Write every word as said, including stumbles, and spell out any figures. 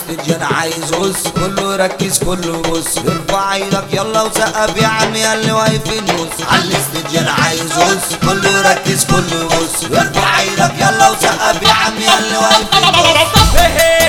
الاستديان عايز هس، كله ركز كله بص، ارفع ايدك يلا وسقف يا عم يا اللي واقف في النص. على الاستديان عايز هس، كله ركز كله بص، ارفع ايدك يلا وسقف يا عم يا اللي واقف في النص.